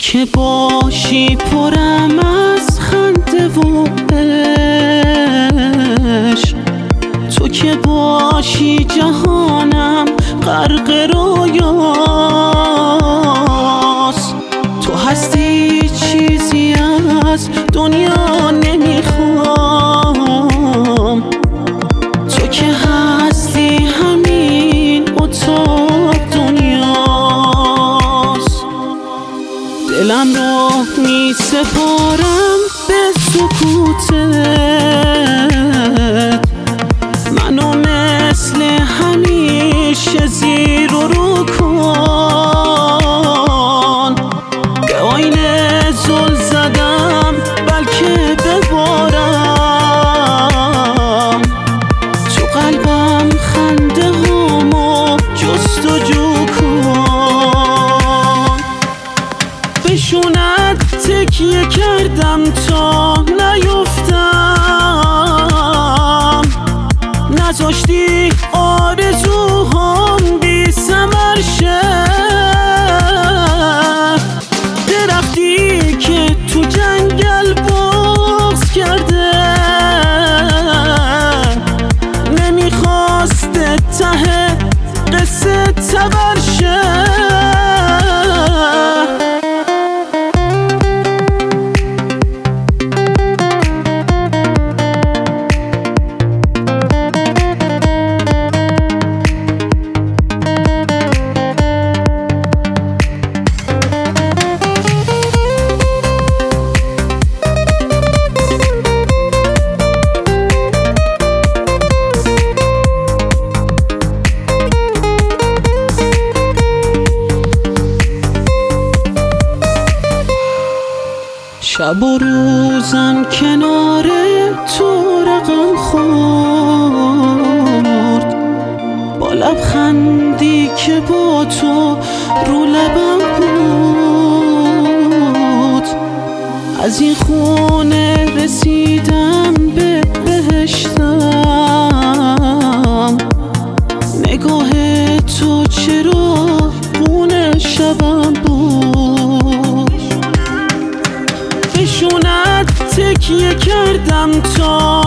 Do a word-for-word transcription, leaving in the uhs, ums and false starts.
که باشی پرم از خنده و عشق، تو که باشی جهانم غرق رویاست. تو هستی چیزی از دنیا نمیخوام، تو که هستی همین اتاق دنیاست. دلم رو می سپارم به سکوتت، منو مثل همیشه زیر و رو کن. به آینه زل زدم بلکه ببارم، تو قلبم خنده هامو جستجو کن. بشونت تکیه کردم تا نیفتم، نذاشتی آرزوهام بی ثمر شه. درختی که تو جنگل بغض کرده، نمیخواست ته قصه تبر شه. شب و روزم کنار تو رقم خورد، با لبخندی که با تو رو لبم بود. از این خونه رسیدم به بهشتم، نگاه تو چرا خونه شبم بود. بشونت تکیه کردم تا